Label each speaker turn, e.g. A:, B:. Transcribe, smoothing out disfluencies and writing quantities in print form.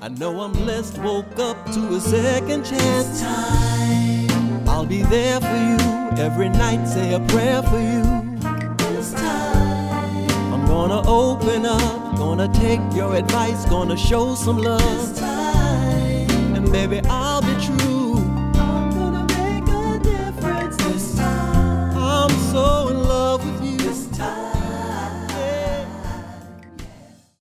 A: I know I'm blessed, woke up to a second chance. Time. I'll be there for you every night, say a prayer for you. This time. I'm gonna open up, gonna take your advice, gonna show some love. This time. And baby, I'll be true.